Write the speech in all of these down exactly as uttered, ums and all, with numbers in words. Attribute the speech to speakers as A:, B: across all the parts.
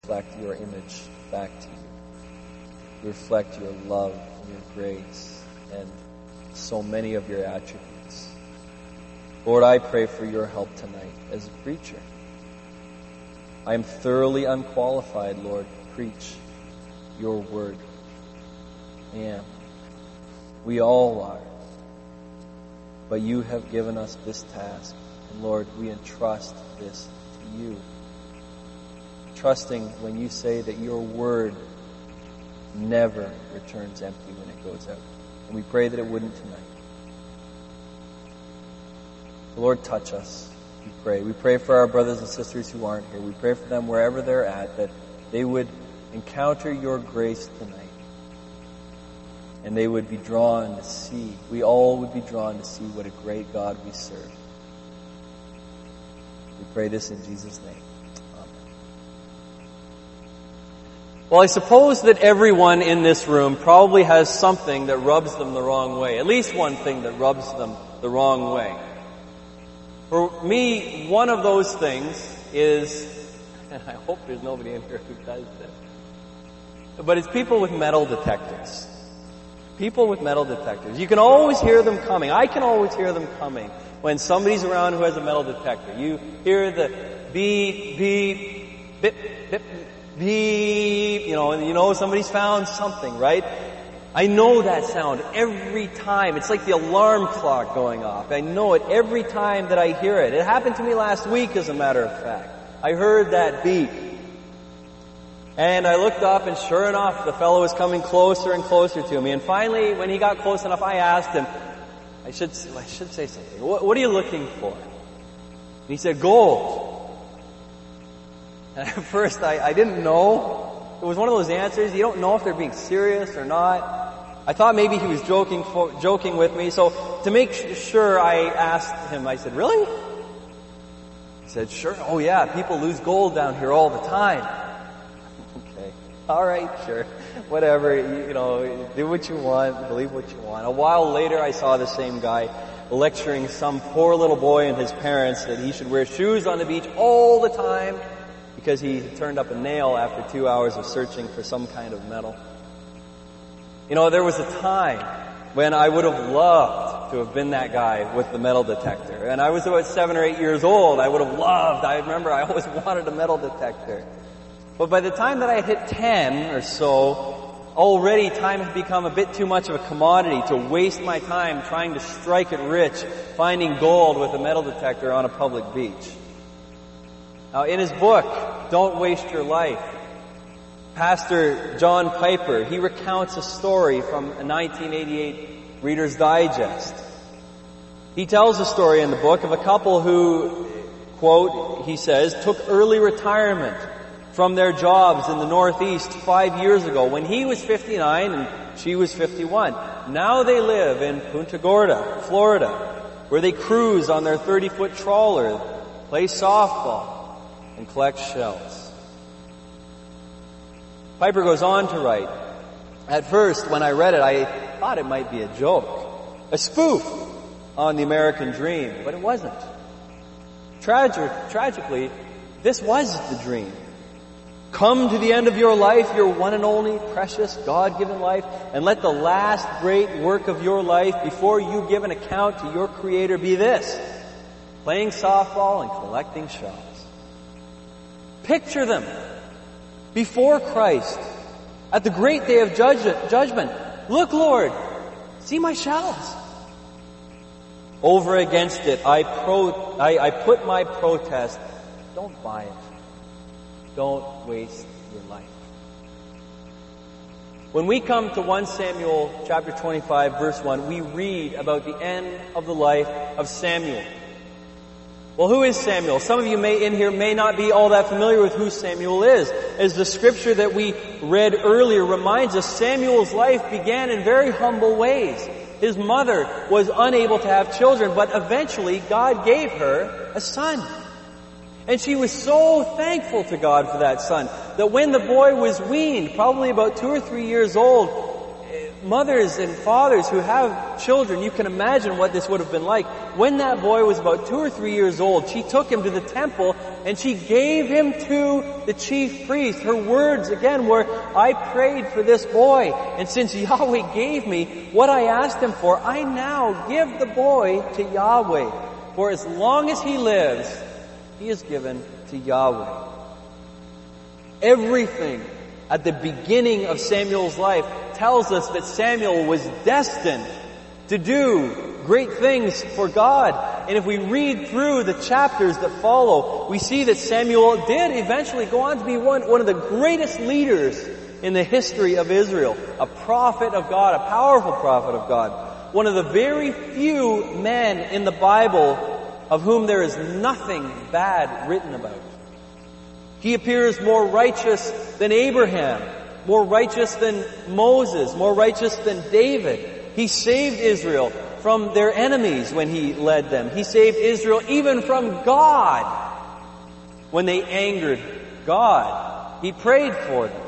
A: reflect your image back to you. We reflect your love and your grace and so many of your attributes. Lord, I pray for your help tonight as a preacher. I am thoroughly unqualified, Lord, to preach your word. I am. We all are. But you have given us this task. And Lord, we entrust this to you. Trusting when you say that your word never returns empty when it goes out. And we pray that it wouldn't tonight. Lord, touch us, we pray. We pray for our brothers and sisters who aren't here. We pray for them wherever they're at, that they would encounter your grace tonight. And they would be drawn to see, we all would be drawn to see what a great God we serve. We pray this in Jesus' name. Amen. Well, I suppose that everyone in this room probably has something that rubs them the wrong way. At least one thing that rubs them the wrong way. For me, one of those things is, and I hope there's nobody in here who does this, but it's people with metal detectors. People with metal detectors. You can always hear them coming. I can always hear them coming when somebody's around who has a metal detector. You hear the beep, beep, bip, bip, beep, you know, and you know somebody's found something, right? I know that sound every time. It's like the alarm clock going off. I know it every time that I hear it. It happened to me last week, as a matter of fact. I heard that beep. And I looked up, and sure enough, the fellow was coming closer and closer to me. And finally, when he got close enough, I asked him, I should, I should say something. What, what are you looking for? And he said, gold. And at first, I, I didn't know. It was one of those answers, you don't know if they're being serious or not. I thought maybe he was joking for, joking with me. So to make sure, I asked him, I said, really? He said, sure. Oh yeah, people lose gold down here all the time. Okay. All right, sure. Whatever. You, you know, do what you want, believe what you want. A while later, I saw the same guy lecturing some poor little boy and his parents that he should wear shoes on the beach all the time because he turned up a nail after two hours of searching for some kind of metal. You know, there was a time when I would have loved to have been that guy with the metal detector. And I was about seven or eight years old. I would have loved, I remember I always wanted a metal detector. But by the time that I hit ten or so, already time had become a bit too much of a commodity to waste my time trying to strike it rich, finding gold with a metal detector on a public beach. Now, in his book, Don't Waste Your Life, Pastor John Piper, he recounts a story from a nineteen eighty-eight Reader's Digest. He tells a story in the book of a couple who, quote, he says, took early retirement from their jobs in the Northeast five years ago when he was fifty-nine and she was fifty-one. Now they live in Punta Gorda, Florida, where they cruise on their thirty-foot trawler, play softball, and collect shells. Piper goes on to write, at first, when I read it, I thought it might be a joke, a spoof on the American dream, but it wasn't. Tragic, tragically, this was the dream. Come to the end of your life, your one and only precious God-given life, and let the last great work of your life before you give an account to your Creator be this: playing softball and collecting shells. Picture them before Christ at the great day of judgment. Look, Lord, see my shells. Over against it, I, pro, I, I put my protest. Don't buy it. Don't waste your life. When we come to First Samuel chapter twenty-five, verse one, we read about the end of the life of Samuel. Well, who is Samuel? Some of you may in here may not be all that familiar with who Samuel is. As the scripture that we read earlier reminds us, Samuel's life began in very humble ways. His mother was unable to have children, but eventually God gave her a son. And she was so thankful to God for that son that when the boy was weaned, probably about two or three years old, mothers and fathers who have children, you can imagine what this would have been like. When that boy was about two or three years old, she took him to the temple and she gave him to the chief priest. Her words again were, I prayed for this boy, and since Yahweh gave me what I asked him for, I now give the boy to Yahweh. For as long as he lives, he is given to Yahweh. Everything at the beginning of Samuel's life tells us that Samuel was destined to do great things for God. And if we read through the chapters that follow, we see that Samuel did eventually go on to be one, one of the greatest leaders in the history of Israel. A prophet of God, a powerful prophet of God. One of the very few men in the Bible of whom there is nothing bad written about. He appears more righteous than Abraham, more righteous than Moses, more righteous than David. He saved Israel from their enemies when he led them. He saved Israel even from God when they angered God. He prayed for them.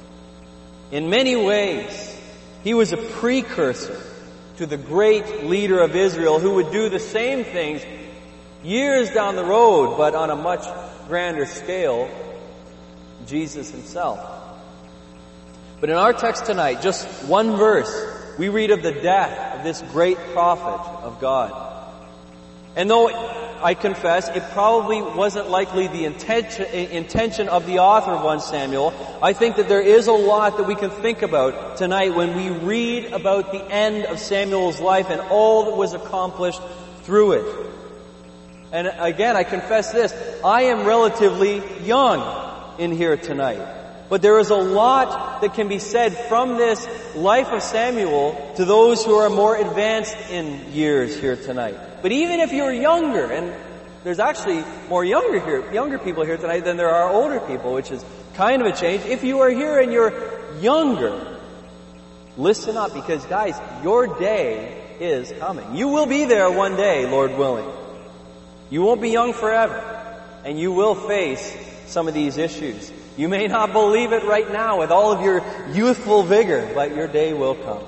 A: In many ways, he was a precursor to the great leader of Israel who would do the same things years down the road, but on a much grander scale, Jesus himself. But in our text tonight, just one verse, we read of the death of this great prophet of God. And though I confess it probably wasn't likely the intention, intention of the author of First Samuel, I think that there is a lot that we can think about tonight when we read about the end of Samuel's life and all that was accomplished through it. And again, I confess this, I am relatively young in here tonight. But there is a lot that can be said from this life of Samuel to those who are more advanced in years here tonight. But even if you're younger, and there's actually more younger here, younger people here tonight than there are older people, which is kind of a change. If you are here and you're younger, listen up, because guys, your day is coming. You will be there one day, Lord willing. You won't be young forever, and you will face some of these issues. You may not believe it right now with all of your youthful vigor, but your day will come.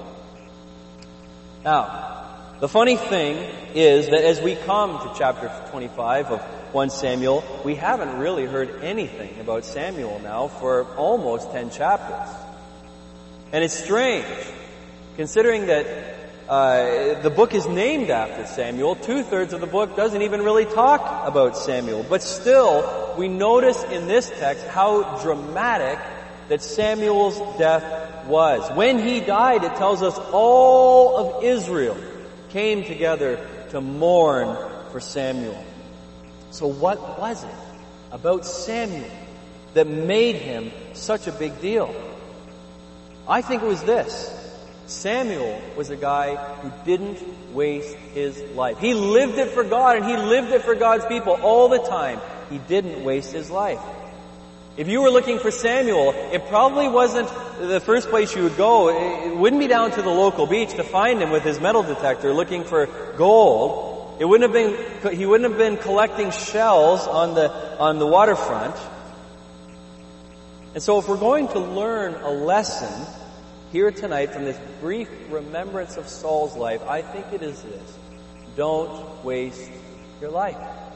A: Now, the funny thing is that as we come to chapter twenty-five of First Samuel, we haven't really heard anything about Samuel now for almost ten chapters. And it's strange, considering that Uh, the book is named after Samuel. Two-thirds of the book doesn't even really talk about Samuel. But still, we notice in this text how dramatic that Samuel's death was. When he died, it tells us all of Israel came together to mourn for Samuel. So what was it about Samuel that made him such a big deal? I think it was this. Samuel was a guy who didn't waste his life. He lived it for God, and he lived it for God's people all the time. He didn't waste his life. If you were looking for Samuel, it probably wasn't the first place you would go. It wouldn't be down to the local beach to find him with his metal detector looking for gold. It wouldn't have been, he wouldn't have been collecting shells on the, on the waterfront. And so if we're going to learn a lesson here tonight from this brief remembrance of Saul's life, I think it is this. Don't waste your life.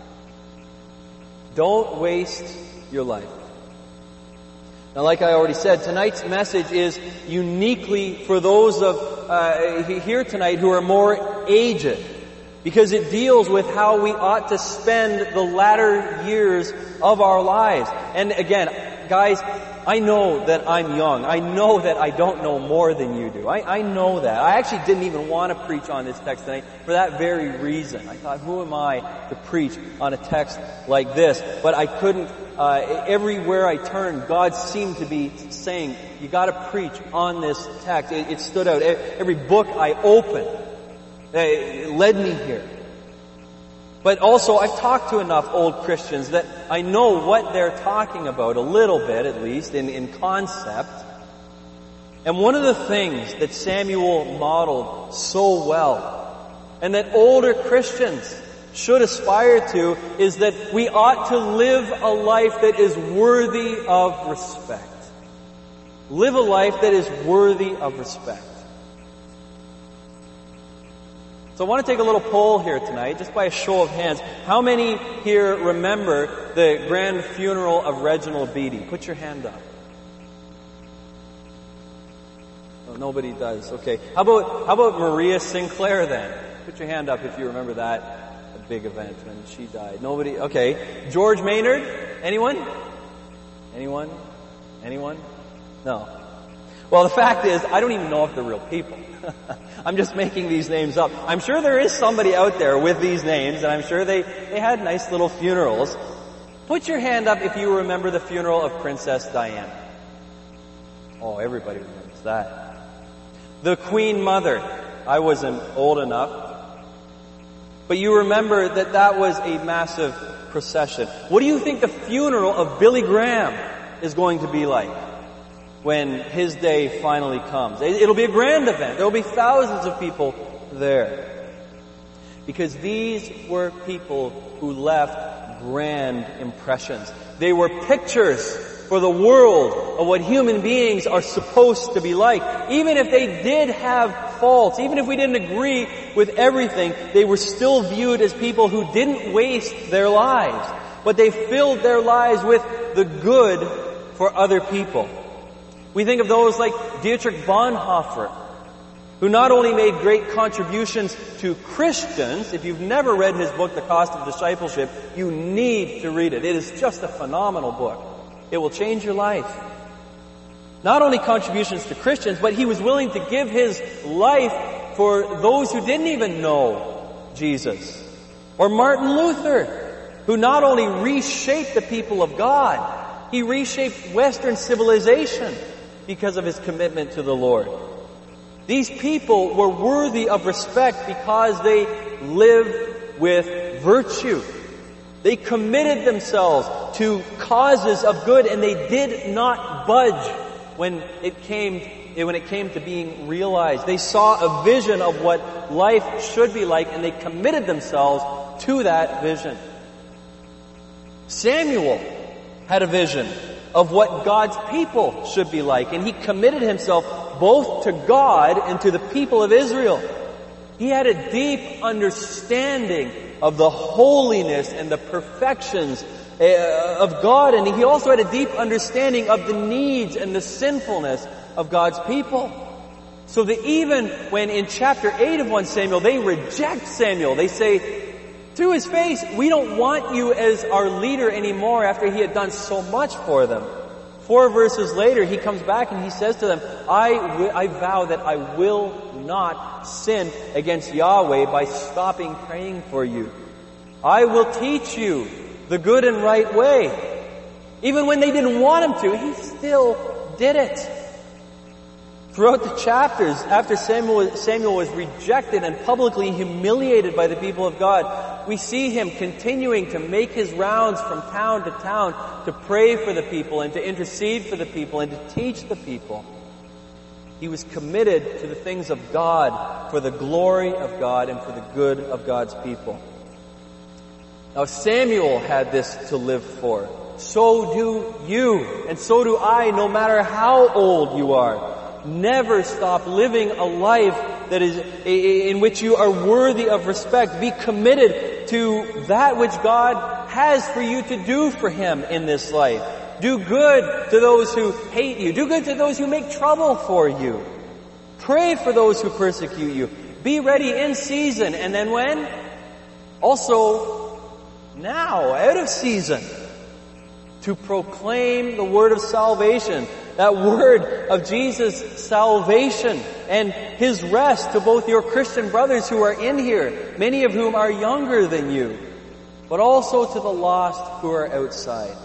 A: Don't waste your life. Now, like I already said, tonight's message is uniquely for those of uh, here tonight who are more aged, because it deals with how we ought to spend the latter years of our lives. And again, guys, I know that I'm young. I know that I don't know more than you do. I, I know that. I actually didn't even want to preach on this text tonight for that very reason. I thought, who am I to preach on a text like this? But I couldn't. Uh, everywhere I turned, God seemed to be saying, you got to preach on this text. It, it stood out. Every book I opened, it led me here. But also, I've talked to enough old Christians that I know what they're talking about, a little bit at least, in, in concept. And one of the things that Samuel modeled so well, and that older Christians should aspire to, is that we ought to live a life that is worthy of respect. Live a life that is worthy of respect. So I want to take a little poll here tonight, just by a show of hands. How many here remember the grand funeral of Reginald Beatty? Put your hand up. Oh, nobody does. Okay. How about, how about Maria Sinclair then? Put your hand up if you remember that, a big event when she died. Nobody? Okay. George Maynard? Anyone? Anyone? Anyone? No. Well, the fact is, I don't even know if they're real people. I'm just making these names up. I'm sure there is somebody out there with these names, and I'm sure they, they had nice little funerals. Put your hand up if you remember the funeral of Princess Diana. Oh, everybody remembers that. The Queen Mother. I wasn't old enough. But you remember that that was a massive procession. What do you think the funeral of Billy Graham is going to be like when his day finally comes? It'll be a grand event. There will be thousands of people there. Because these were people who left grand impressions. They were pictures for the world of what human beings are supposed to be like. Even if they did have faults, even if we didn't agree with everything, they were still viewed as people who didn't waste their lives, but they filled their lives with the good for other people. We think of those like Dietrich Bonhoeffer, who not only made great contributions to Christians. If you've never read his book, The Cost of Discipleship, you need to read it. It is just a phenomenal book. It will change your life. Not only contributions to Christians, but he was willing to give his life for those who didn't even know Jesus. Or Martin Luther, who not only reshaped the people of God, he reshaped Western civilization because of his commitment to the Lord. These people were worthy of respect because they lived with virtue. They committed themselves to causes of good, and they did not budge when it came when it came to being realized. They saw a vision of what life should be like, and they committed themselves to that vision. Samuel had a vision of what God's people should be like, and he committed himself both to God and to the people of Israel. He had a deep understanding of the holiness and the perfections of God, and he also had a deep understanding of the needs and the sinfulness of God's people. So that even when in chapter eight of First Samuel they reject Samuel, they say to his face, "We don't want you as our leader anymore," after he had done so much for them. Four verses later, he comes back and he says to them, I, w- I vow that I will not sin against Yahweh by stopping praying for you. I will teach you the good and right way. Even when they didn't want him to, he still did it. Throughout the chapters, after Samuel, Samuel was rejected and publicly humiliated by the people of God, we see him continuing to make his rounds from town to town to pray for the people and to intercede for the people and to teach the people. He was committed to the things of God for the glory of God and for the good of God's people. Now Samuel had this to live for. So do you, and so do I, no matter how old you are. Never stop living a life that is in which you are worthy of respect. Be committed to that which God has for you to do for Him in this life. Do good to those who hate you. Do good to those who make trouble for you. Pray for those who persecute you. Be ready in season, and then when? Also now, out of season, to proclaim the word of salvation. That word of Jesus' salvation and His rest to both your Christian brothers who are in here, many of whom are younger than you, but also to the lost who are outside.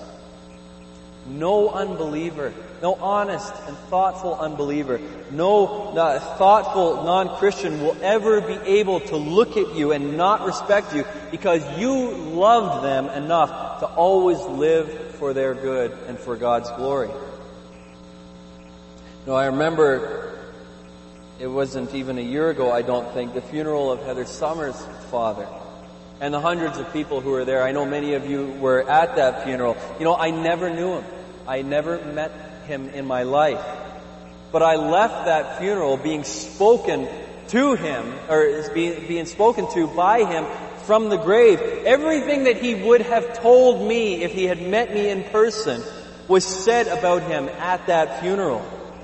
A: No unbeliever, no honest and thoughtful unbeliever, no uh, thoughtful non-Christian will ever be able to look at you and not respect you because you loved them enough to always live for their good and for God's glory. You know, I remember, it wasn't even a year ago, I don't think, the funeral of Heather Summers' father. And the hundreds of people who were there. I know many of you were at that funeral. You know, I never knew him. I never met him in my life. But I left that funeral being spoken to him, or is being, being spoken to by him from the grave. Everything that he would have told me if he had met me in person was said about him at that funeral.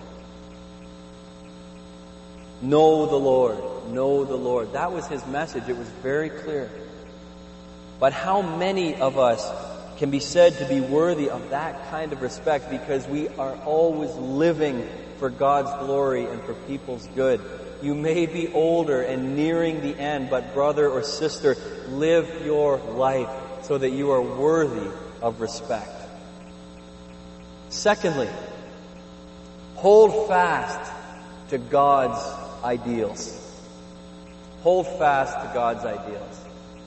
A: Know the Lord. Know the Lord. That was his message. It was very clear. But how many of us can be said to be worthy of that kind of respect because we are always living for God's glory and for people's good? You may be older and nearing the end, but brother or sister, live your life so that you are worthy of respect. Secondly, hold fast to God's ideals. Hold fast to God's ideals.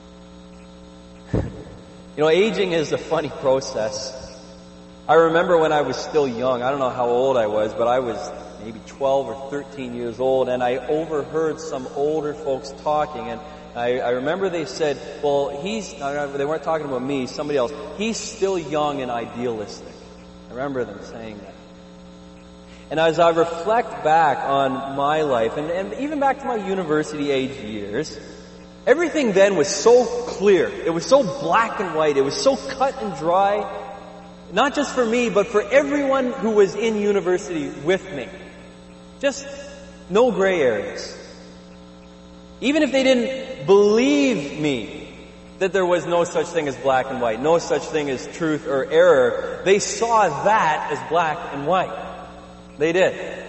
A: You know, aging is a funny process. I remember when I was still young, I don't know how old I was, but I was maybe twelve or thirteen years old, and I overheard some older folks talking, and I, I remember they said, well, he's, they weren't talking about me, somebody else, he's still young and idealistic. I remember them saying that. And as I reflect back on my life, and, and even back to my university age years, everything then was so clear. It was so black and white. It was so cut and dry. Not just for me, but for everyone who was in university with me. Just no gray areas. Even if they didn't believe me that there was no such thing as black and white, no such thing as truth or error, they saw that as black and white. They did.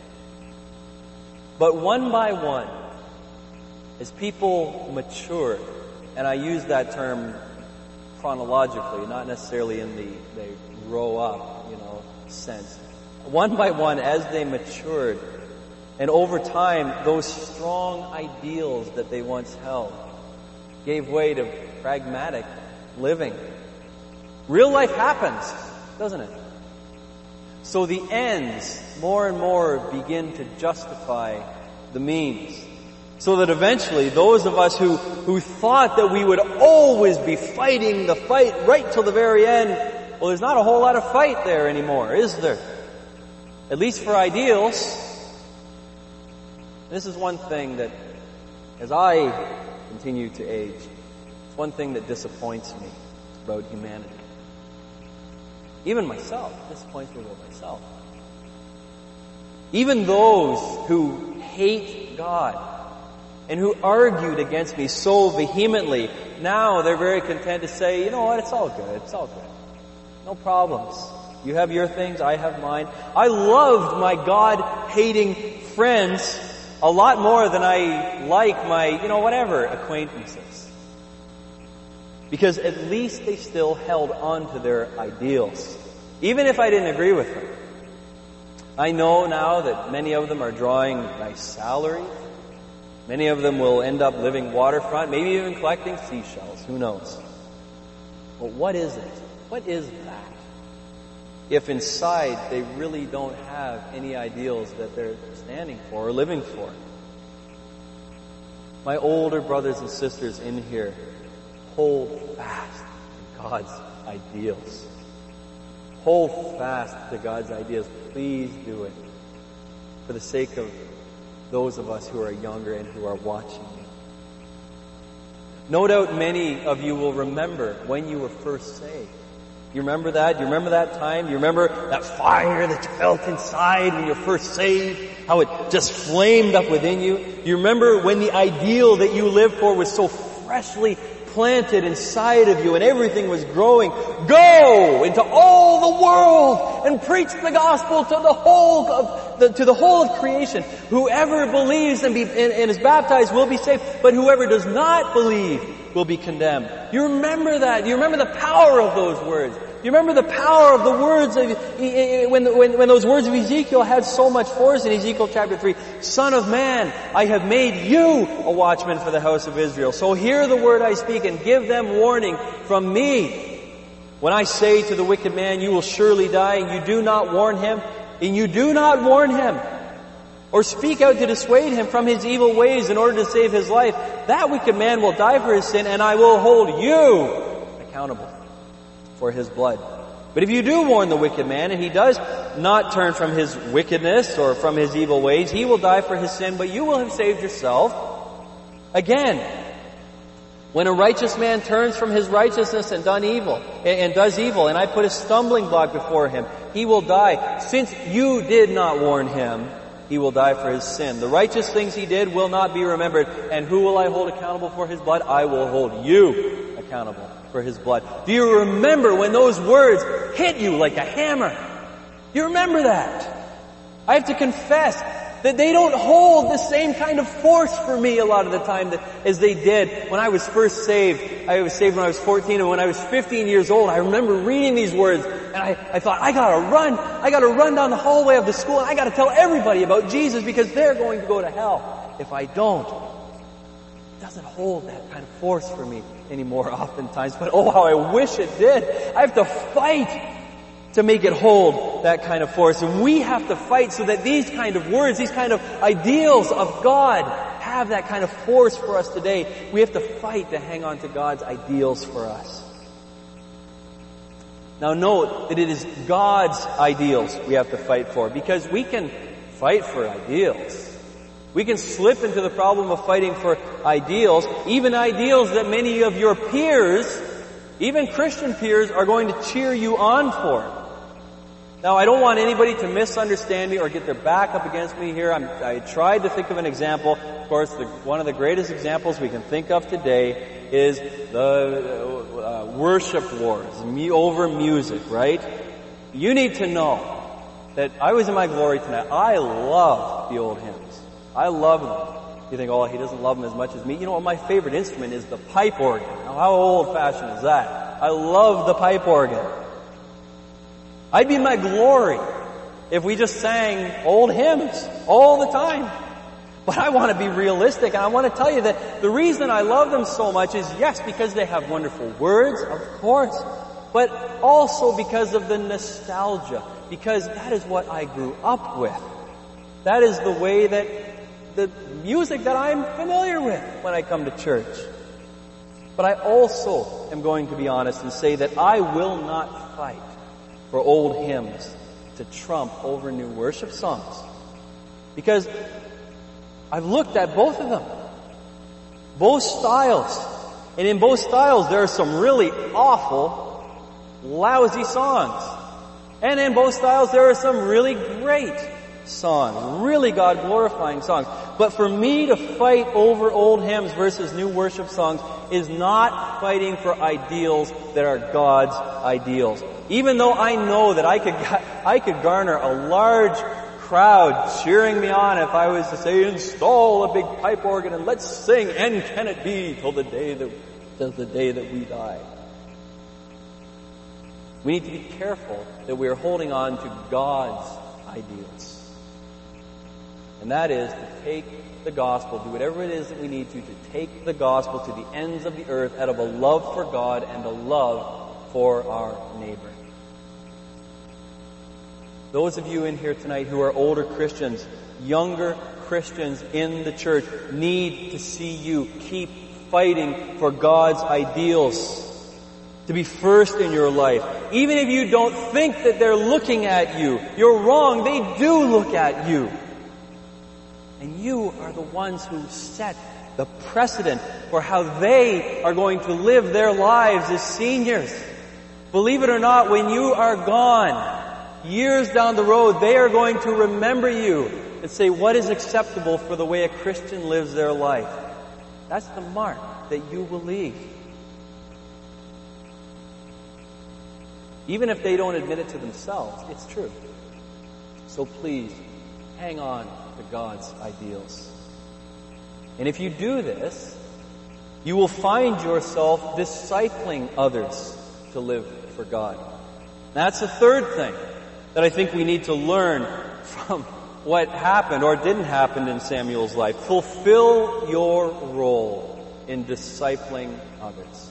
A: But one by one, as people matured, and I use that term chronologically, not necessarily in the they grow up, you know, sense. One by one, as they matured, and over time, those strong ideals that they once held gave way to pragmatic living. Real life happens, doesn't it? So the ends more and more begin to justify the means. So that eventually those of us who, who thought that we would always be fighting the fight right till the very end, well, there's not a whole lot of fight there anymore, is there? At least for ideals. This is one thing that, as I continue to age, it's one thing that disappoints me about humanity. Even myself, it disappoints me about myself. Even those who hate God and who argued against me so vehemently, now they're very content to say, you know what, it's all good, it's all good. No problems. You have your things, I have mine. I loved my God-hating friends a lot more than I like my, you know, whatever, acquaintances. Because at least they still held on to their ideals, even if I didn't agree with them. I know now that many of them are drawing nice salaries. Many of them will end up living waterfront, maybe even collecting seashells. Who knows? But what is it? What is that? If inside they really don't have any ideals that they're standing for or living for. My older brothers and sisters in here, hold fast to God's ideals. Hold fast to God's ideas. Please do it. For the sake of those of us who are younger and who are watching you. No doubt many of you will remember when you were first saved. You remember that? You remember that time? You remember that fire that you felt inside when you were first saved? How it just flamed up within you? You remember when the ideal that you lived for was so freshly planted inside of you and everything was growing? Go into all the world and preach the gospel to the whole of the, to the whole of creation. Whoever believes and, be, and, and is baptized will be saved, but whoever does not believe will be condemned. You remember that. You remember the power of those words. You remember the power of the words of, when, when, when those words of Ezekiel had so much force in Ezekiel chapter three. Son of man, I have made you a watchman for the house of Israel. So hear the word I speak and give them warning from me. When I say to the wicked man, you will surely die, and you do not warn him, and you do not warn him, or speak out to dissuade him from his evil ways in order to save his life, that wicked man will die for his sin, and I will hold you accountable for his blood. But if you do warn the wicked man, and he does not turn from his wickedness or from his evil ways, he will die for his sin, but you will have saved yourself. Again, when a righteous man turns from his righteousness and done evil, and does evil, and I put a stumbling block before him, he will die. Since you did not warn him, he will die for his sin. The righteous things he did will not be remembered. And who will I hold accountable for his blood? I will hold you accountable for his blood. Do you remember when those words hit you like a hammer? Do you remember that? I have to confess that they don't hold the same kind of force for me a lot of the time that, as they did when I was first saved. I was saved when I was fourteen, and when I was fifteen years old, I remember reading these words, and I, I thought, I gotta run, I gotta run down the hallway of the school, and I gotta tell everybody about Jesus because they're going to go to hell if I don't. It doesn't hold that kind of force for me anymore oftentimes, but oh, how I wish it did. I have to fight to make it hold that kind of force. And we have to fight so that these kind of words, these kind of ideals of God have that kind of force for us today. We have to fight to hang on to God's ideals for us. Now note that it is God's ideals we have to fight for, because we can fight for ideals. We can slip into the problem of fighting for ideals, even ideals that many of your peers, even Christian peers, are going to cheer you on for. Now, I don't want anybody to misunderstand me or get their back up against me here. I'm, I tried to think of an example. Of course, the, one of the greatest examples we can think of today is the uh, worship wars me over music, right? You need to know that I was in my glory tonight. I love the old hymns. I love them. You think, oh, he doesn't love them as much as me. You know what? My favorite instrument is the pipe organ. Now, how old-fashioned is that? I love the pipe organ. I'd be in my glory if we just sang old hymns all the time. But I want to be realistic, and I want to tell you that the reason I love them so much is, yes, because they have wonderful words, of course, but also because of the nostalgia, because that is what I grew up with. That is the way that the music that I'm familiar with when I come to church. But I also am going to be honest and say that I will not fight for old hymns to trump over new worship songs. Because I've looked at both of them. Both styles. And in both styles there are some really awful, lousy songs. And in both styles there are some really great songs. Really God-glorifying songs. But for me to fight over old hymns versus new worship songs is not fighting for ideals that are God's ideals. Even though I know that I could, I could garner a large crowd cheering me on if I was to say, install a big pipe organ and let's sing, and can it be till the day that, till the day that we die. We need to be careful that we are holding on to God's ideals. And that is to take the gospel, do whatever it is that we need to, to take the gospel to the ends of the earth out of a love for God and a love for our neighbor. Those of you in here tonight who are older Christians, younger Christians in the church, need to see you keep fighting for God's ideals to be first in your life. Even if you don't think that they're looking at you, you're wrong. They do look at you. And you are the ones who set the precedent for how they are going to live their lives as seniors. Believe it or not, when you are gone, years down the road, they are going to remember you and say, what is acceptable for the way a Christian lives their life? That's the mark that you will leave. Even if they don't admit it to themselves, it's true. So please, hang on to God's ideals. And if you do this, you will find yourself discipling others to live for God. That's the third thing that I think we need to learn from what happened or didn't happen in Samuel's life. Fulfill your role in discipling others.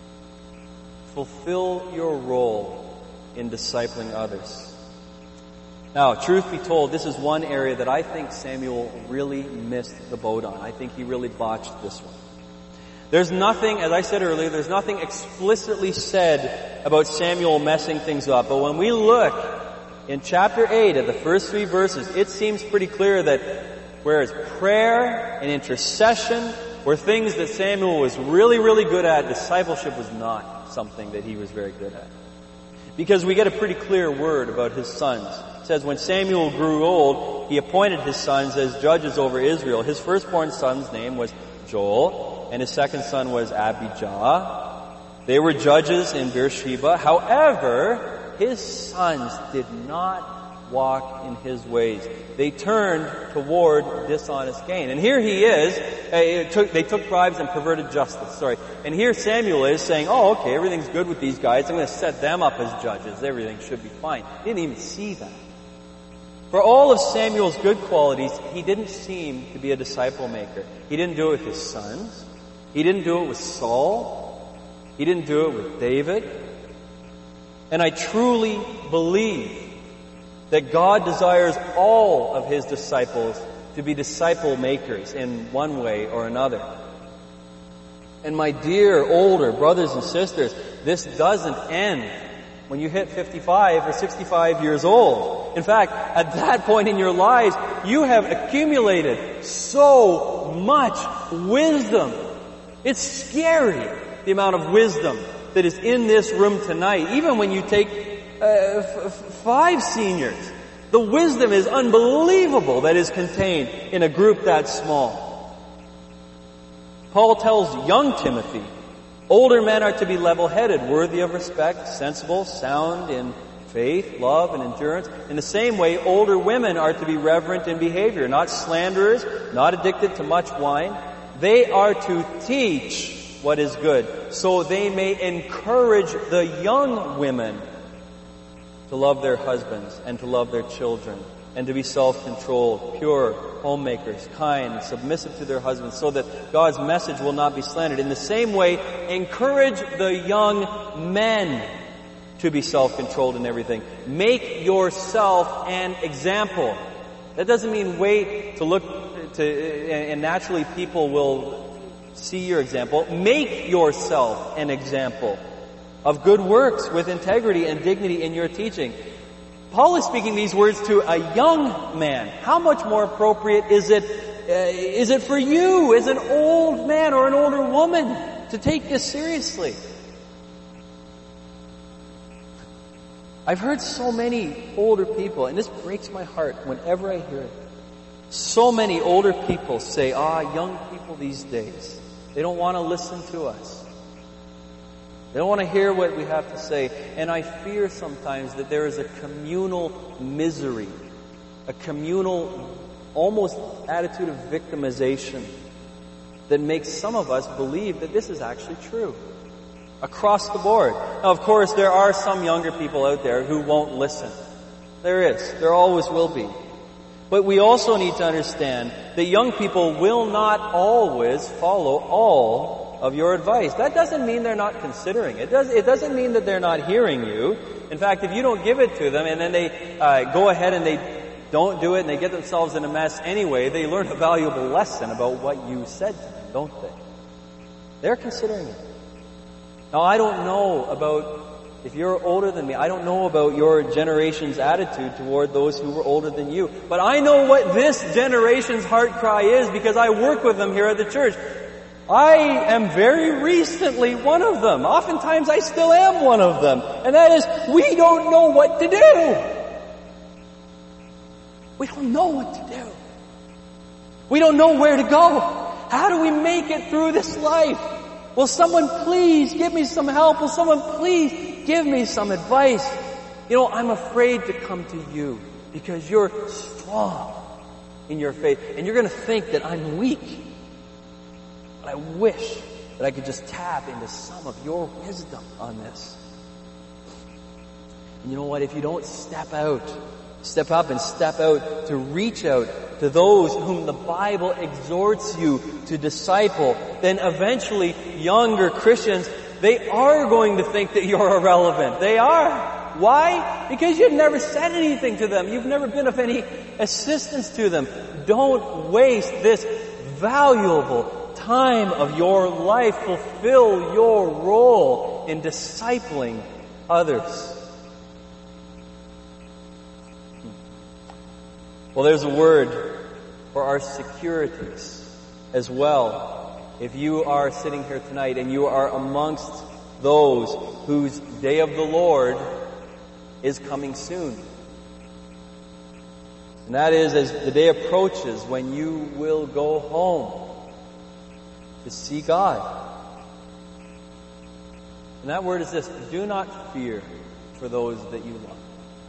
A: Fulfill your role in discipling others. Now, truth be told, this is one area that I think Samuel really missed the boat on. I think he really botched this one. There's nothing, as I said earlier, there's nothing explicitly said about Samuel messing things up. But when we look in chapter eight at the first three verses, it seems pretty clear that whereas prayer and intercession were things that Samuel was really, really good at, discipleship was not something that he was very good at. Because we get a pretty clear word about his sons. It says, when Samuel grew old, he appointed his sons as judges over Israel. His firstborn son's name was Joel, and his second son was Abijah. They were judges in Beersheba. However, his sons did not walk in his ways. They turned toward dishonest gain. And here he is. Uh, took, they took bribes and perverted justice. Sorry. And here Samuel is saying, oh, okay, everything's good with these guys. I'm going to set them up as judges. Everything should be fine. He didn't even see that. For all of Samuel's good qualities, he didn't seem to be a disciple maker. He didn't do it with his sons. He didn't do it with Saul. He didn't do it with David. And I truly believe that God desires all of His disciples to be disciple makers in one way or another. And my dear older brothers and sisters, this doesn't end when you hit fifty-five or sixty-five years old. In fact, at that point in your lives, you have accumulated so much wisdom. It's scary, the amount of wisdom that is in this room tonight, even when you take Uh, f- five seniors. The wisdom is unbelievable that is contained in a group that small. Paul tells young Timothy, older men are to be level-headed, worthy of respect, sensible, sound in faith, love, and endurance. In the same way, older women are to be reverent in behavior, not slanderers, not addicted to much wine. They are to teach what is good, so they may encourage the young women to love their husbands and to love their children and to be self-controlled, pure, homemakers, kind, submissive to their husbands, so that God's message will not be slandered. In the same way, encourage the young men to be self-controlled in everything. Make yourself an example. That doesn't mean wait to look to, and naturally people will see your example. Make yourself an example of good works with integrity and dignity in your teaching. Paul is speaking these words to a young man. How much more appropriate is it, uh, is it for you as an old man or an older woman to take this seriously? I've heard so many older people, and this breaks my heart whenever I hear it. So many older people say, ah, young people these days, they don't want to listen to us. They don't want to hear what we have to say. And I fear sometimes that there is a communal misery, a communal almost attitude of victimization that makes some of us believe that this is actually true across the board. Now, of course, there are some younger people out there who won't listen. There is. There always will be. But we also need to understand that young people will not always follow all of your advice. That doesn't mean they're not considering it. It, does, it doesn't mean that they're not hearing you. In fact, if you don't give it to them and then they uh, go ahead and they don't do it and they get themselves in a mess anyway, they learn a valuable lesson about what you said to them, don't they? They're considering it. Now, I don't know about, if you're older than me, I don't know about your generation's attitude toward those who were older than you. But I know what this generation's heart cry is because I work with them here at the church. I am very recently one of them. Oftentimes I still am one of them. And that is, we don't know what to do. We don't know what to do. We don't know where to go. How do we make it through this life? Will someone please give me some help? Will someone please give me some advice? You know, I'm afraid to come to you because you're strong in your faith. And you're going to think that I'm weak. But I wish that I could just tap into some of your wisdom on this. And you know what? If you don't step out, step up and step out to reach out to those whom the Bible exhorts you to disciple, then eventually younger Christians, they are going to think that you're irrelevant. They are. Why? Because you've never said anything to them. You've never been of any assistance to them. Don't waste this valuable time of your life. Fulfill your role in discipling others. Well, there's a word for our securities as well. If you are sitting here tonight and you are amongst those whose day of the Lord is coming soon. And that is as the day approaches when you will go home to see God. And that word is this: do not fear for those that you love.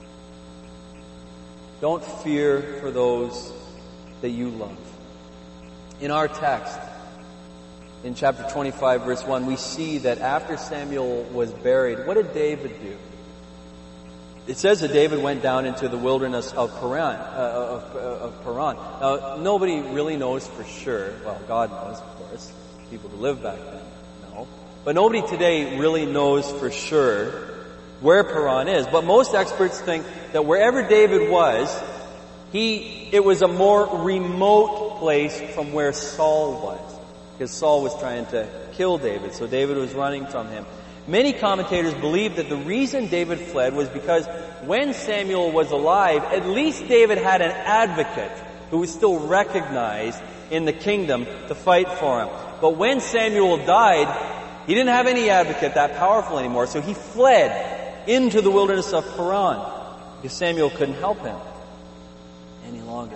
A: Don't fear for those that you love. In our text, in chapter twenty-five, verse one, we see that after Samuel was buried, what did David do? It says that David went down into the wilderness of Paran. Uh, of, uh, of Paran. Now, nobody really knows for sure. Well, God knows, of course. People who lived back then know. But nobody today really knows for sure where Paran is. But most experts think that wherever David was, he it was a more remote place from where Saul was. Because Saul was trying to kill David, so David was running from him. Many commentators believe that the reason David fled was because when Samuel was alive, at least David had an advocate who was still recognized in the kingdom to fight for him. But when Samuel died, he didn't have any advocate that powerful anymore, so he fled into the wilderness of Paran because Samuel couldn't help him any longer.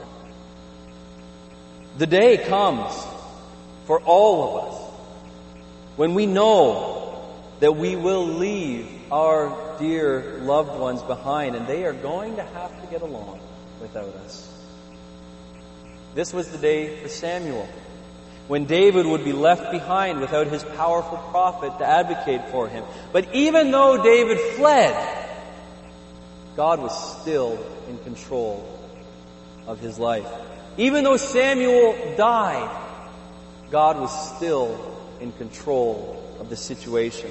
A: The day comes for all of us when we know that we will leave our dear loved ones behind, and they are going to have to get along without us. This was the day for Samuel, when David would be left behind without his powerful prophet to advocate for him. But even though David fled, God was still in control of his life. Even though Samuel died, God was still in control of the situation.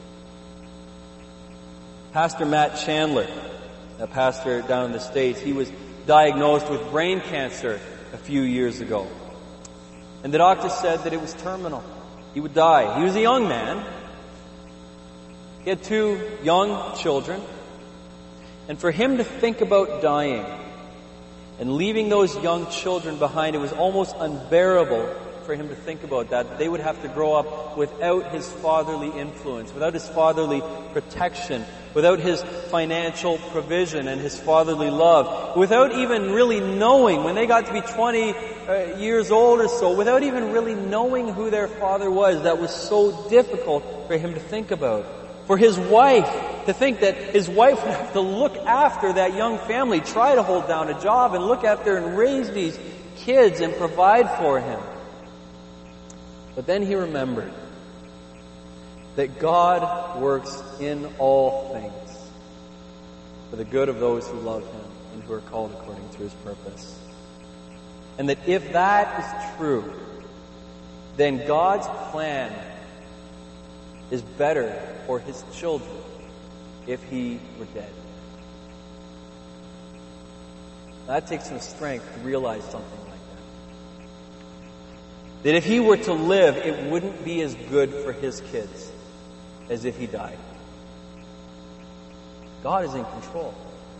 A: Pastor Matt Chandler, a pastor down in the States, he was diagnosed with brain cancer a few years ago. And the doctor said that it was terminal. He would die. He was a young man. He had two young children. And for him to think about dying and leaving those young children behind, it was almost unbearable for him to think about that. They would have to grow up without his fatherly influence, without his fatherly protection, without his financial provision and his fatherly love, without even really knowing, when they got to be twenty uh, years old or so, without even really knowing who their father was. That was so difficult for him to think about. For his wife, to think that his wife would have to look after that young family, try to hold down a job and look after and raise these kids and provide for him. But then he remembered that God works in all things for the good of those who love Him and who are called according to His purpose. And that if that is true, then God's plan is better for His children if He were dead. That takes some strength to realize something like that. That if He were to live, it wouldn't be as good for His kids as if He died. God is in control.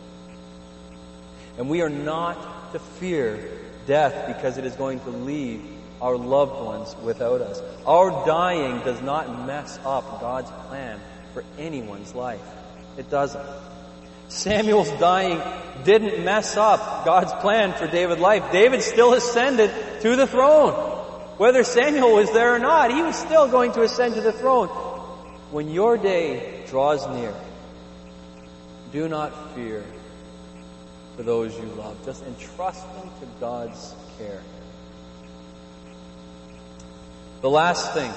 A: And we are not to fear death because it is going to leave our loved ones without us. Our dying does not mess up God's plan for anyone's life. It doesn't. Samuel's dying didn't mess up God's plan for David's life. David still ascended to the throne. Whether Samuel was there or not, he was still going to ascend to the throne. When your day draws near, do not fear for those you love. Just entrust them to God's care. The last thing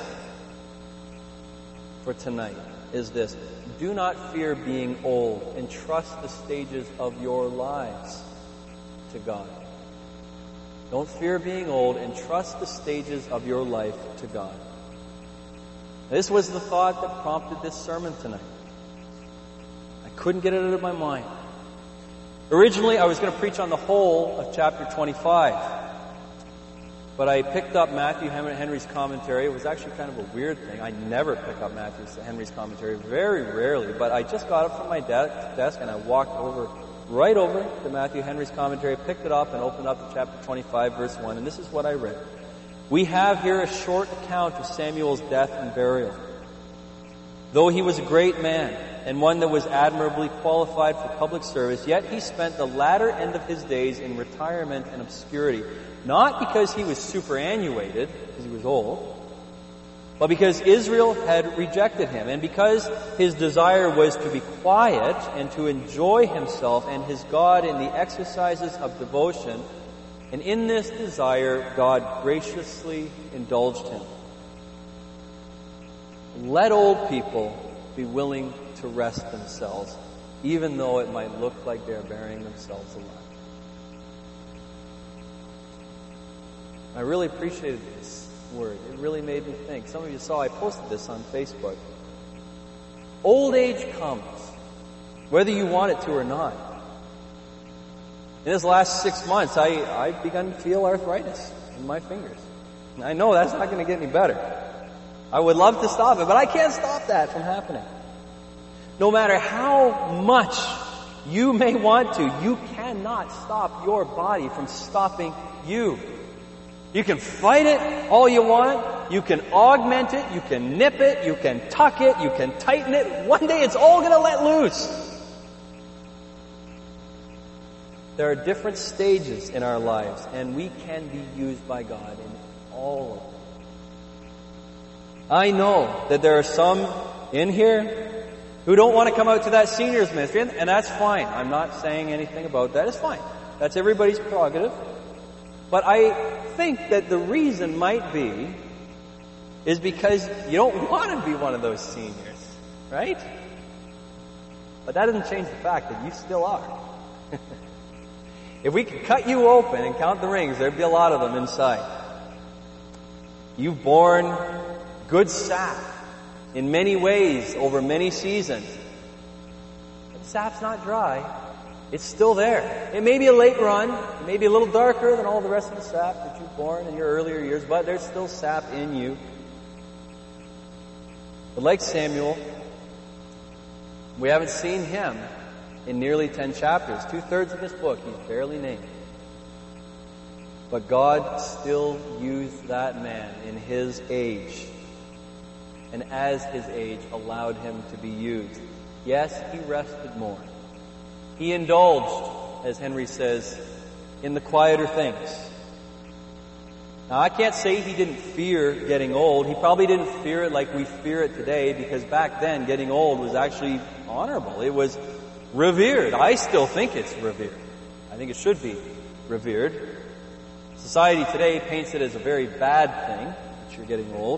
A: for tonight is this. Do not fear being old. Entrust the stages of your lives to God. Don't fear being old. Entrust the stages of your life to God. This was the thought that prompted this sermon tonight. I couldn't get it out of my mind. Originally, I was going to preach on the whole of chapter twenty-five. But I picked up Matthew Henry's commentary. It was actually kind of a weird thing. I never pick up Matthew Henry's commentary, very rarely. But I just got up from my de- desk and I walked over, right over to Matthew Henry's commentary, picked it up and opened up to chapter twenty-five, verse one. And this is what I read. We have here a short account of Samuel's death and burial. Though he was a great man and one that was admirably qualified for public service, yet he spent the latter end of his days in retirement and obscurity. Not because he was superannuated, because he was old, but because Israel had rejected him, and because his desire was to be quiet and to enjoy himself and his God in the exercises of devotion. And in this desire, God graciously indulged him. Let old people be willing to rest themselves, even though it might look like they're burying themselves alive. I really appreciated this word. It really made me think. Some of you saw I posted this on Facebook. Old age comes, whether you want it to or not. In this last six months, I, I've begun to feel arthritis in my fingers. And I know that's not going to get any better. I would love to stop it, but I can't stop that from happening. No matter how much you may want to, you cannot stop your body from stopping you. You can fight it all you want. You can augment it. You can nip it. You can tuck it. You can tighten it. One day it's all going to let loose. There are different stages in our lives, and we can be used by God in all of them. I know that there are some in here who don't want to come out to that seniors ministry, and that's fine. I'm not saying anything about that. It's fine. That's everybody's prerogative. But I think that the reason might be is because you don't want to be one of those seniors, right? But that doesn't change the fact that you still are. If we could cut you open and count the rings, there'd be a lot of them inside. You've borne good sap in many ways over many seasons. But the sap's not dry. It's still there. It may be a late run. It may be a little darker than all the rest of the sap that you've borne in your earlier years, but there's still sap in you. But like Samuel, we haven't seen him in nearly ten chapters. Two-thirds of this book, he's barely named. But God still used that man in his age, and as his age allowed him to be used. Yes, he rested more. He indulged, as Henry says, in the quieter things. Now, I can't say he didn't fear getting old. He probably didn't fear it like we fear it today, because back then, getting old was actually honorable. It was revered. I still think it's revered. I think it should be revered. Society today paints it as a very bad thing, that you're getting old.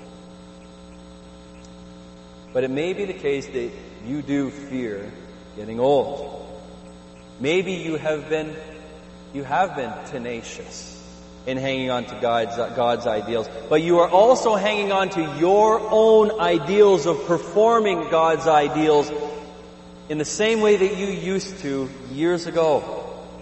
A: But it may be the case that you do fear getting old. Maybe you have been, you have been tenacious in hanging on to God's, God's ideals, but you are also hanging on to your own ideals of performing God's ideals in the same way that you used to years ago.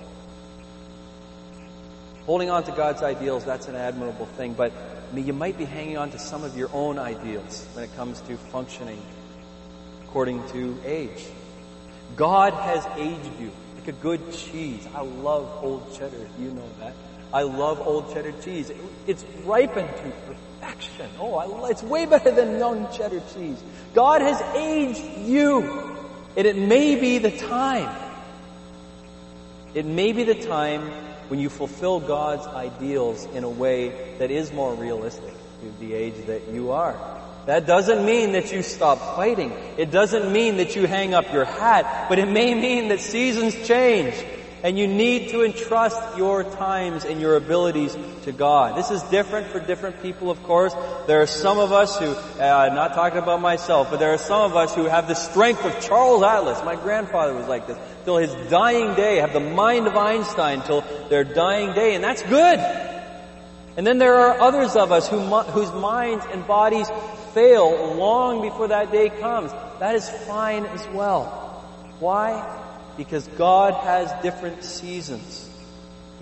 A: Holding on to God's ideals, that's an admirable thing, but I mean, you might be hanging on to some of your own ideals when it comes to functioning according to age. God has aged you like a good cheese. I love old cheddar, you know that. I love old cheddar cheese. It's ripened to perfection. Oh, I, it's way better than young cheddar cheese. God has aged you, and it may be the time. It may be the time when you fulfill God's ideals in a way that is more realistic to the age that you are. That doesn't mean that you stop fighting. It doesn't mean that you hang up your hat, but it may mean that seasons change and you need to entrust your times and your abilities to God. This is different for different people, of course. There are some of us who, uh, not talking about myself, but there are some of us who have the strength of Charles Atlas. My grandfather was like this. Till his dying day, have the mind of Einstein till their dying day, and that's good. And then there are others of us who, whose minds and bodies fail long before that day comes. That is fine as well. Why? Because God has different seasons. He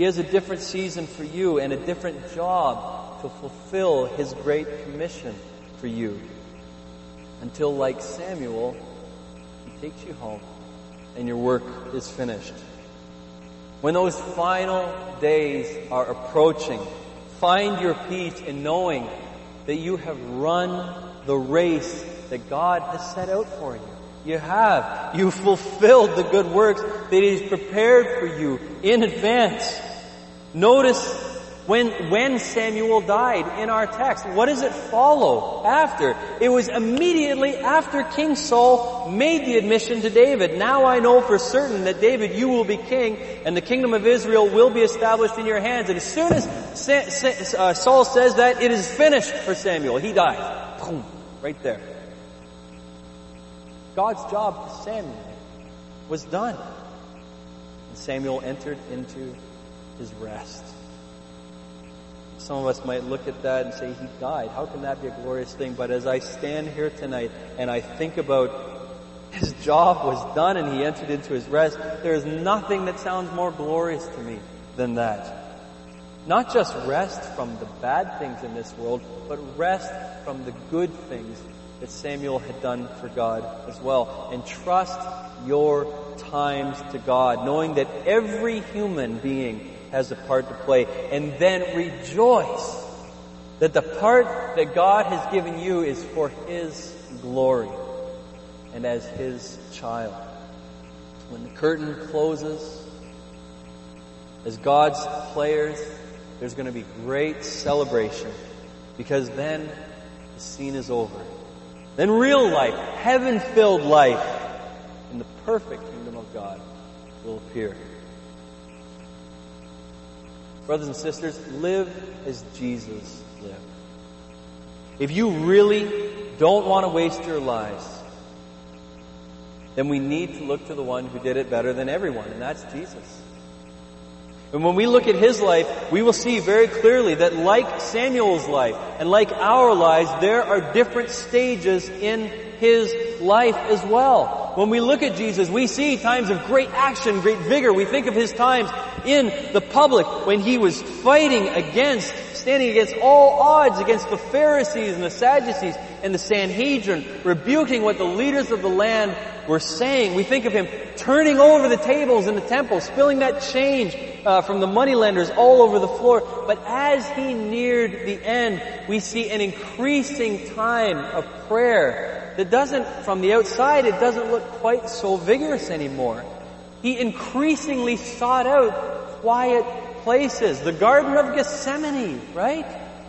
A: He has a different season for you and a different job to fulfill His great commission for you. Until, like Samuel, He takes you home and your work is finished. When those final days are approaching, find your peace in knowing that you have run the race that God has set out for you. You have. You fulfilled the good works that He's prepared for you in advance. Notice when, when Samuel died in our text, what does it follow after? It was immediately after King Saul made the admission to David. Now I know for certain that David, you will be king, and the kingdom of Israel will be established in your hands. And as soon as Sa- Sa- uh, Saul says that, it is finished for Samuel. He dies. Boom. Right there. God's job for Samuel was done. And Samuel entered into his rest. Some of us might look at that and say, he died. How can that be a glorious thing? But as I stand here tonight and I think about his job was done and he entered into his rest, there is nothing that sounds more glorious to me than that. Not just rest from the bad things in this world, but rest from the good things that Samuel had done for God as well. And trust your times to God, knowing that every human being has a part to play. And then rejoice that the part that God has given you is for His glory and as His child. When the curtain closes, as God's players, there's going to be great celebration, because then the scene is over. Then real life, heaven-filled life in the perfect kingdom of God will appear. Brothers and sisters, live as Jesus lived. If you really don't want to waste your lives, then we need to look to the one who did it better than everyone, and that's Jesus. And when we look at His life, we will see very clearly that like Samuel's life and like our lives, there are different stages in His life as well. When we look at Jesus, we see times of great action, great vigor. We think of His times in the public when He was fighting against, standing against all odds against the Pharisees and the Sadducees and the Sanhedrin, rebuking what the leaders of the land were saying. We think of Him turning over the tables in the temple, spilling that change uh, from the moneylenders all over the floor. But as He neared the end, we see an increasing time of prayer that doesn't, from the outside, it doesn't look quite so vigorous anymore. He increasingly sought out quiet places, the Garden of Gethsemane, right?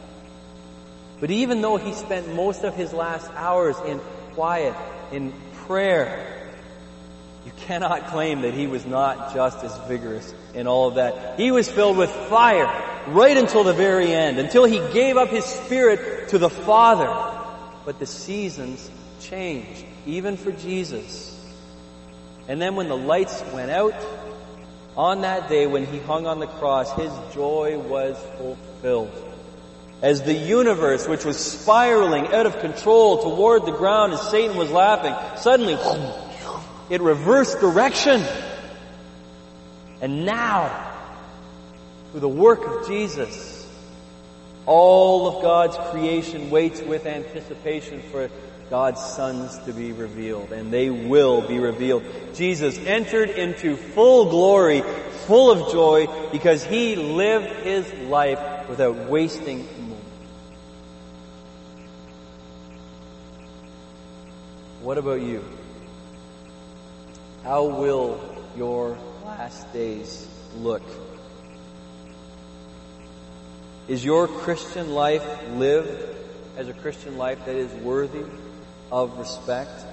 A: But even though He spent most of His last hours in quiet, in prayer, you cannot claim that He was not just as vigorous in all of that. He was filled with fire right until the very end, until He gave up His spirit to the Father. But the seasons changed, even for Jesus. And then when the lights went out, on that day when He hung on the cross, His joy was fulfilled. As the universe, which was spiraling out of control toward the ground as Satan was laughing, suddenly it reversed direction. And now, through the work of Jesus, all of God's creation waits with anticipation for God's sons to be revealed, and they will be revealed. Jesus entered into full glory, full of joy, because He lived His life without wasting a moment. What about you? How will your last days look? Is your Christian life lived as a Christian life that is worthy of respect?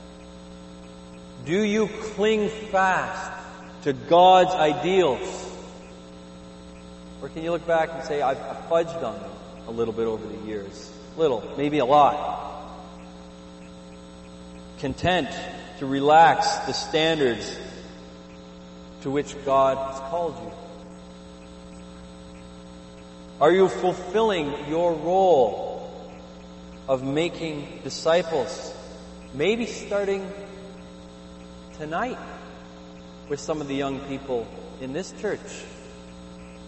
A: Do you cling fast to God's ideals? Or can you look back and say, I've, I've fudged on them a little bit over the years? Little, maybe a lot. Content to relax the standards to which God has called you? Are you fulfilling your role of making disciples? Maybe starting tonight with some of the young people in this church.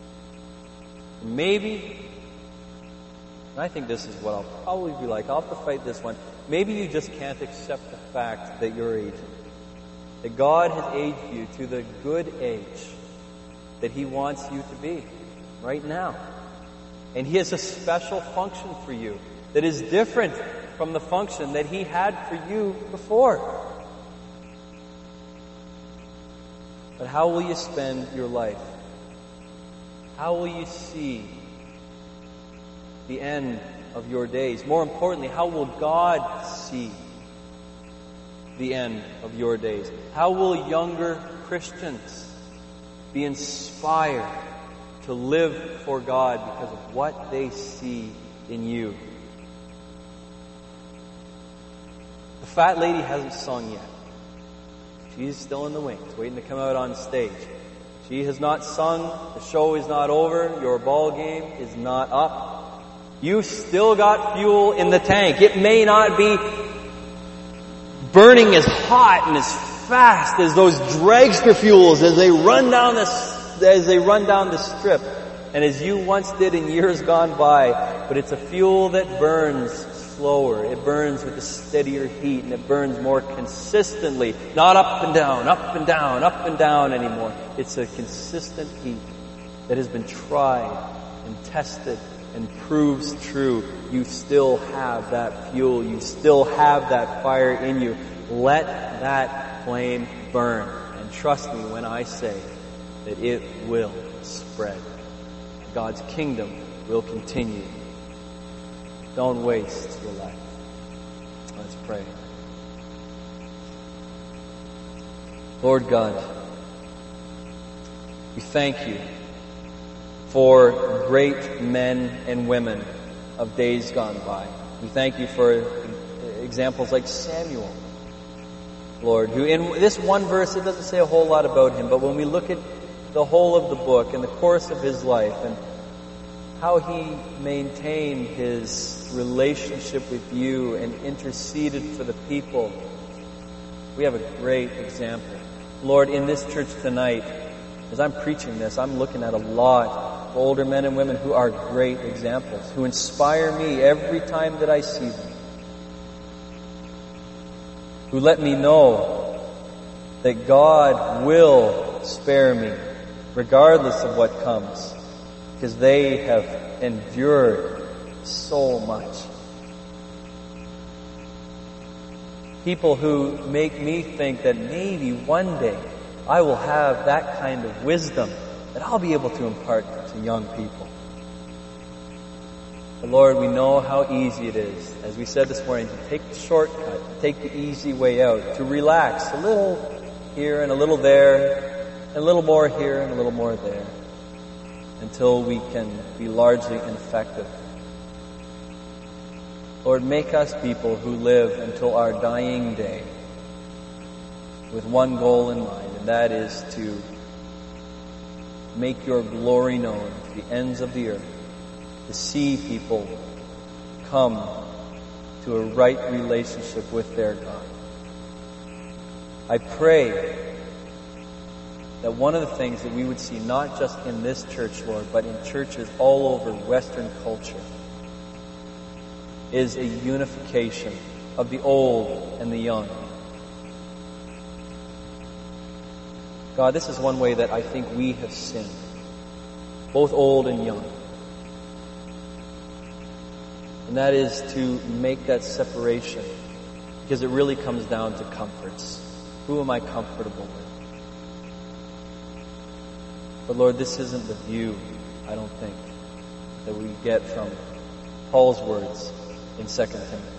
A: Maybe, and I think this is what I'll probably be like, I'll have to fight this one. Maybe you just can't accept the fact that you're aging. That God has aged you to the good age that He wants you to be right now. And He has a special function for you that is different from the function that He had for you before. But how will you spend your life? How will you see the end of your days? More importantly, how will God see the end of your days? How will younger Christians be inspired to live for God because of what they see in you? The fat lady hasn't sung yet. She's still in the wings, waiting to come out on stage. She has not sung. The show is not over. Your ball game is not up. You've still got fuel in the tank. It may not be burning as hot and as fast as those dragster fuels as they run down the as they run down the strip, and as you once did in years gone by. But it's a fuel that burns slower. It burns with a steadier heat, and it burns more consistently. Not up and down, up and down, up and down anymore. It's a consistent heat that has been tried and tested and proves true. You still have that fuel. You still have that fire in you. Let that flame burn. And trust me when I say that it will spread. God's kingdom will continue. Don't waste your life. Let's pray. Lord God, we thank you for great men and women of days gone by. We thank you for examples like Samuel, Lord, who in this one verse, it doesn't say a whole lot about him, but when we look at the whole of the book and the course of his life and how he maintained his relationship with you and interceded for the people, we have a great example. Lord, in this church tonight, as I'm preaching this, I'm looking at a lot of older men and women who are great examples, who inspire me every time that I see them, who let me know that God will spare me regardless of what comes, because they have endured so much. People who make me think that maybe one day I will have that kind of wisdom that I'll be able to impart to young people. But Lord, we know how easy it is, as we said this morning, to take the shortcut, to take the easy way out, to relax a little here and a little there, and a little more here and a little more there, until we can be largely ineffective. Lord, make us people who live until our dying day with one goal in mind, and that is to make your glory known to the ends of the earth, to see people come to a right relationship with their God. I pray that one of the things that we would see, not just in this church, Lord, but in churches all over Western culture, is a unification of the old and the young. God, this is one way that I think we have sinned, both old and young. And that is to make that separation, because it really comes down to comforts. Who am I comfortable with? But Lord, this isn't the view, I don't think, that we get from Paul's words in Second Timothy,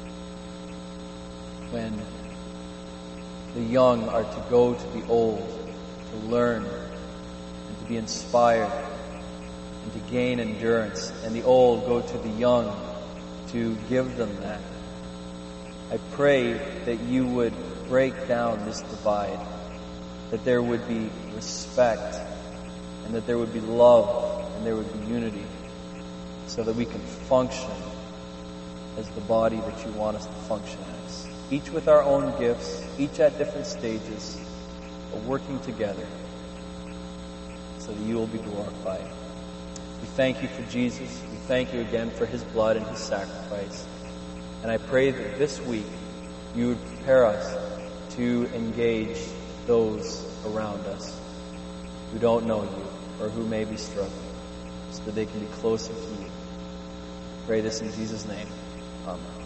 A: when the young are to go to the old, to learn and to be inspired and to gain endurance, and the old go to the young to give them that. I pray that you would break down this divide, that there would be respect, and that there would be love, and there would be unity, so that we can function as the body that you want us to function as. Each with our own gifts, each at different stages, but working together so that you will be glorified. We thank you for Jesus. We thank you again for his blood and his sacrifice. And I pray that this week you would prepare us to engage those around us who don't know you or who may be struggling, so that they can be closer to you. Pray this in Jesus' name. Amen.